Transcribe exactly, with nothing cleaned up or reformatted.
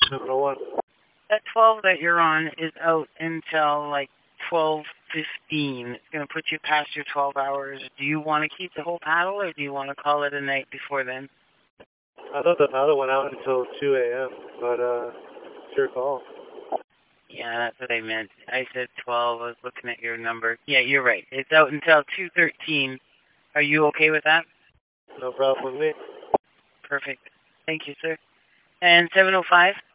seven oh one. That twelve that you're on is out until like twelve fifteen. It's going to put you past your twelve hours. Do you want to keep the whole paddle, or do you want to call it a night before then? I thought the paddle went out until two a m, but uh, it's your call. Yeah, that's what I meant. I said twelve. I was looking at your number. Yeah, you're right. It's out until two thirteen. Are you okay with that? No problem with me. Perfect. Thank you, sir. And seven oh five?